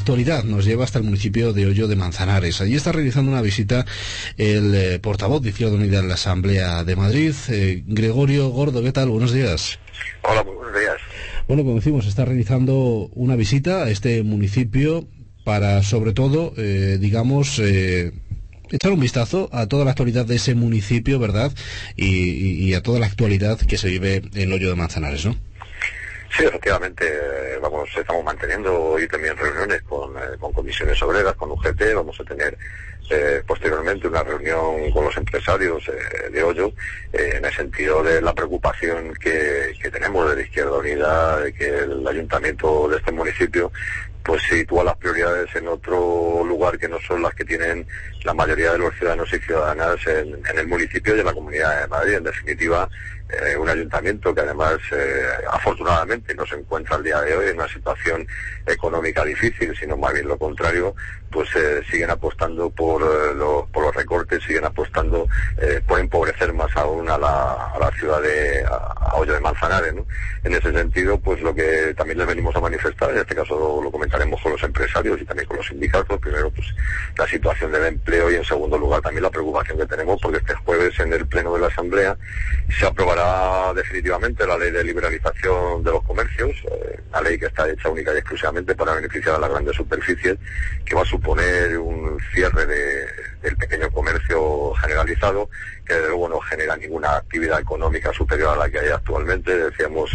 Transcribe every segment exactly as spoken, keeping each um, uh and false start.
actualidad nos lleva hasta el municipio de Hoyo de Manzanares. Allí está realizando una visita el eh, portavoz de Izquierda Unida en la Asamblea de Madrid, eh, Gregorio Gordo. ¿Qué tal? Buenos días. Hola, muy buenos días. Bueno, como decimos, está realizando una visita a este municipio para, sobre todo, eh, digamos, eh, echar un vistazo a toda la actualidad de ese municipio, ¿verdad? Y, y, y a toda la actualidad que se vive en Hoyo de Manzanares, ¿no? Sí, efectivamente, vamos, estamos manteniendo hoy también reuniones con, eh, con comisiones obreras, con U G T. Vamos a tener eh, posteriormente una reunión con los empresarios eh, de Hoyo, eh, en el sentido de la preocupación que, que tenemos de la Izquierda Unida, de que el ayuntamiento de este municipio pues sitúa las prioridades en otro lugar que no son las que tienen la mayoría de los ciudadanos y ciudadanas en, en el municipio y en la Comunidad de Madrid. En definitiva, eh, un ayuntamiento que además, eh, afortunadamente, no se encuentra al día de hoy en una situación económica difícil, sino más bien lo contrario, pues eh, siguen apostando por, eh, lo, por los recortes, siguen apostando eh, por empobrecer más aún a la, a la ciudad de a, a Hoyo de Manzanares, ¿no? En ese sentido, pues lo que también les venimos a manifestar, en este caso lo, lo comentaremos con los empresarios y también con los sindicatos, primero pues la situación del empleo y en segundo lugar también la preocupación que tenemos porque este jueves en el pleno de la Asamblea se aprobará definitivamente la ley de liberalización de los comercios, eh, una ley que está hecha única y exclusivamente para beneficiar a las grandes superficies, que va a suponer un cierre de, del pequeño comercio generalizado, que desde luego no genera ninguna actividad económica superior a la que hay actualmente. Decíamos,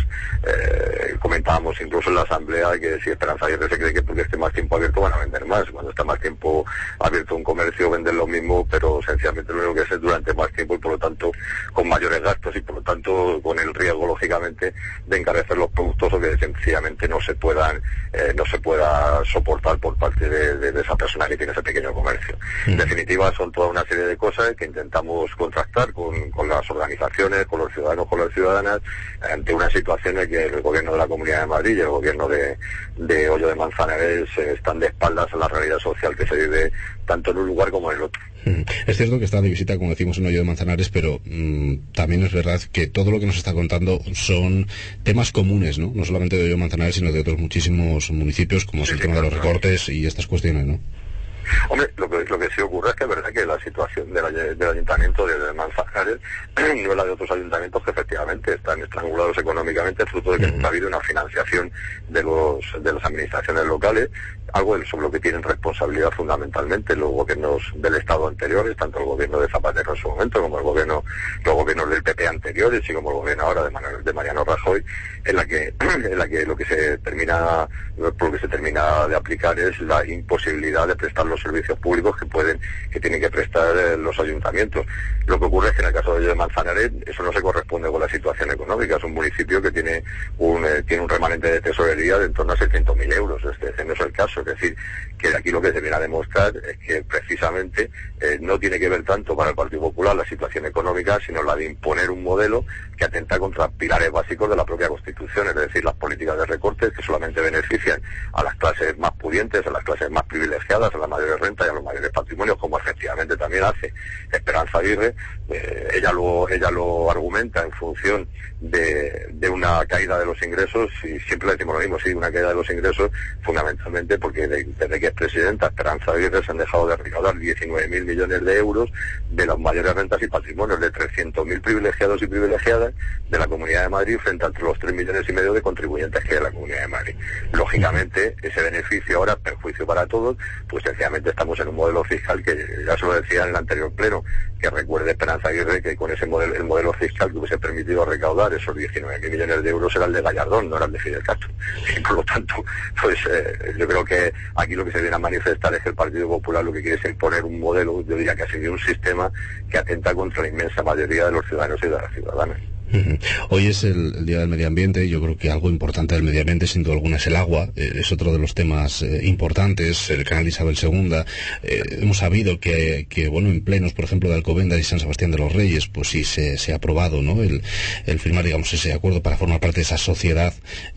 eh, comentábamos incluso en la Asamblea que si Esperanza Aguirre se cree que porque esté más tiempo abierto van a vender más. Cuando está más tiempo abierto un comercio venden lo mismo, pero sencillamente lo único que es durante más tiempo y por lo tanto con mayores gastos y por lo tanto con el riesgo lógicamente de encarecer los productos o que sencillamente no se puedan eh, no se pueda soportar por parte de, de, de esa persona que tiene ese pequeño comercio. Mm. En definitiva son toda una serie de cosas que intentamos contrastar con, con las organizaciones, con los ciudadanos, con las ciudadanas, ante una situación en que el gobierno de la Comunidad de Madrid y el gobierno de, de Hoyo de Manzanares eh, están de espaldas a la realidad social que se vive tanto en un lugar como en el otro. Es cierto que está de visita, como decimos, en Hoyo de Manzanares, pero mmm, también es verdad que todo lo que nos está contando son temas comunes, ¿no? No solamente de Hoyo de Manzanares, sino de otros muchísimos municipios, como es el tema de los recortes y estas cuestiones, ¿no? Hombre, lo que, lo que sí ocurre es que es verdad que la situación del, del ayuntamiento de Manzanares no es la de otros ayuntamientos que efectivamente están estrangulados económicamente, fruto de que nunca ha habido una financiación de los de las administraciones locales, algo sobre lo que tienen responsabilidad fundamentalmente los gobiernos del Estado anteriores, tanto el gobierno de Zapatero en su momento como el gobierno los gobiernos del P P anteriores y como el gobierno ahora de, Manuel, de Mariano Rajoy, en la que en la que lo que se termina por lo que se termina de aplicar es la imposibilidad de prestar los servicios públicos que pueden que tienen que prestar eh, los ayuntamientos. Lo que ocurre es que en el caso de Hoyo de Manzanares eso no se corresponde con la situación económica. Es un municipio que tiene un eh, tiene un remanente de tesorería de en torno a seiscientos mil euros. Este, este no es el caso. Es decir, que aquí lo que se viene a demostrar es que precisamente eh, no tiene que ver tanto para el Partido Popular la situación económica, sino la de imponer un modelo que atenta contra pilares básicos de la propia Constitución, es decir, las políticas de recortes que solamente benefician a las clases más pudientes, a las clases más privilegiadas, a las mayores rentas y a los mayores patrimonios, como efectivamente también hace Esperanza Aguirre. Eh, ella lo ella lo argumenta en función de, de una caída de los ingresos, y siempre le decimos lo mismo, sí, una caída de los ingresos fundamentalmente porque de, desde que es presidenta Esperanza Aguirre se han dejado de recaudar diecinueve mil millones de euros de las mayores rentas y patrimonios de trescientos mil privilegiados y privilegiadas de la Comunidad de Madrid frente a los tres millones y medio de contribuyentes que hay en la Comunidad de Madrid. Lógicamente, ese beneficio ahora, perjuicio para todos, pues sencillamente estamos en un modelo fiscal que ya se lo decía en el anterior pleno, que recuerde Esperanza Aguirre que con ese modelo, el modelo fiscal que hubiese permitido recaudar esos diecinueve mil millones de euros era el de Gallardón, no era el de Fidel Castro. Y por lo tanto, pues eh, yo creo que aquí lo que se viene a manifestar es que el Partido Popular lo que quiere es imponer un modelo, yo diría que ha sido un sistema que atenta contra la inmensa mayoría de los ciudadanos y de las ciudadanas. Uh-huh. Hoy es el, el Día del Medio Ambiente y yo creo que algo importante del medio ambiente sin duda alguna es el agua, eh, es otro de los temas eh, importantes, el canal Isabel segunda. Eh, hemos sabido que, que, bueno, en plenos, por ejemplo, de Alcobendas y San Sebastián de los Reyes, pues sí se, se ha aprobado, ¿no?, el, el firmar, digamos, ese acuerdo para formar parte de esa sociedad.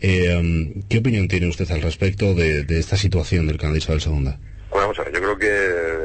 Eh, ¿Qué opinión tiene usted al respecto de, de esta situación del canal Isabel segunda? Bueno, vamos a ver, yo creo que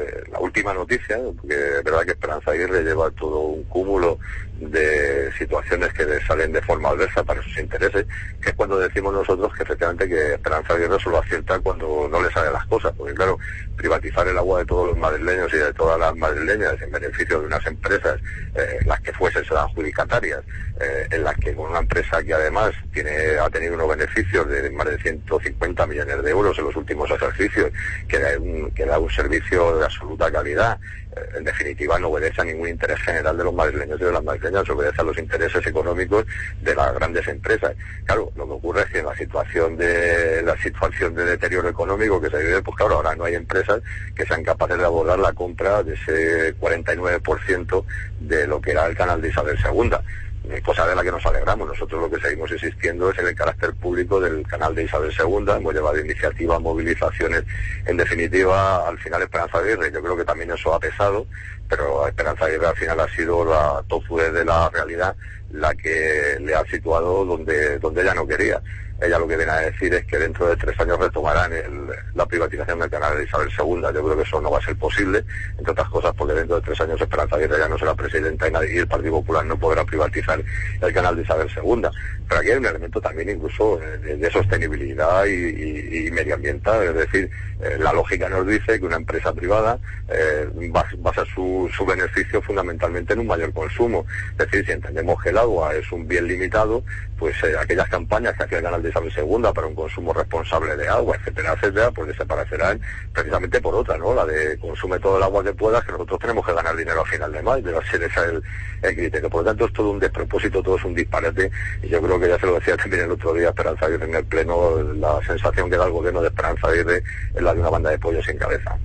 eh, la última noticia, porque es verdad que Esperanza Aguirre lleva todo un cúmulo de situaciones que le salen de forma adversa para sus intereses, que es cuando decimos nosotros que efectivamente que Esperanza Aguirre solo acierta cuando no le salen las cosas, porque claro, privatizar el agua de todos los madrileños y de todas las madrileñas en beneficio de unas empresas, eh, las que fuesen serán adjudicatarias, eh, en las que con una empresa que además tiene ha tenido unos beneficios de más de ciento cincuenta millones de euros en los últimos ejercicios, que da un, que da un servicio de absoluta calidad, en definitiva no obedece a ningún interés general de los madrileños y de las madrileñas, obedece a los intereses económicos de las grandes empresas. Claro, lo que ocurre es que en la situación de la situación de deterioro económico que se vive, pues claro, ahora no hay empresas que sean capaces de abordar la compra de ese cuarenta y nueve por ciento de lo que era el canal de Isabel segunda. Cosa de la que nos alegramos. Nosotros lo que seguimos insistiendo es en el carácter público del canal de Isabel segunda, hemos llevado iniciativas, movilizaciones, en definitiva, al final Esperanza Aguirre, yo creo que también eso ha pesado, pero Esperanza Aguirre al final ha sido la tozude de la realidad, la que le ha situado donde, donde ella no quería. Ella lo que viene a decir es que dentro de tres años retomarán el, la privatización del canal de Isabel segunda. Yo creo que eso no va a ser posible, entre otras cosas porque dentro de tres años Esperanza Aguirre ya no será presidenta y, nadie, y el Partido Popular no podrá privatizar el canal de Isabel segunda. Pero aquí hay un elemento también incluso de, de sostenibilidad y, y, y medioambiental, es decir, eh, la lógica nos dice que una empresa privada eh, basa su, su beneficio fundamentalmente en un mayor consumo. Es decir, si entendemos que el agua es un bien limitado, pues eh, aquellas campañas que hacía el canal de Isabel segunda para un consumo responsable de agua, etcétera, etcétera, pues desaparecerán precisamente por otra, ¿no? La de consume todo el agua que puedas, que nosotros tenemos que ganar dinero al final de mes, debe ser ese el, el criterio. Por lo tanto, es todo un despropósito, todo es un disparate, y yo creo que ya se lo decía también el otro día Esperanza Aguirre en el Pleno, la sensación que da el gobierno de Esperanza Aguirre es la de una banda de pollos sin cabeza.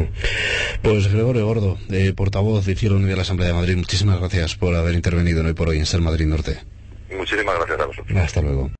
Pues Gregorio Gordo, eh, portavoz de Izquierda Unida de la Asamblea de Madrid, muchísimas gracias por haber intervenido hoy por hoy en Ser Madrid Norte. Muchísimas gracias a vosotros. Hasta luego.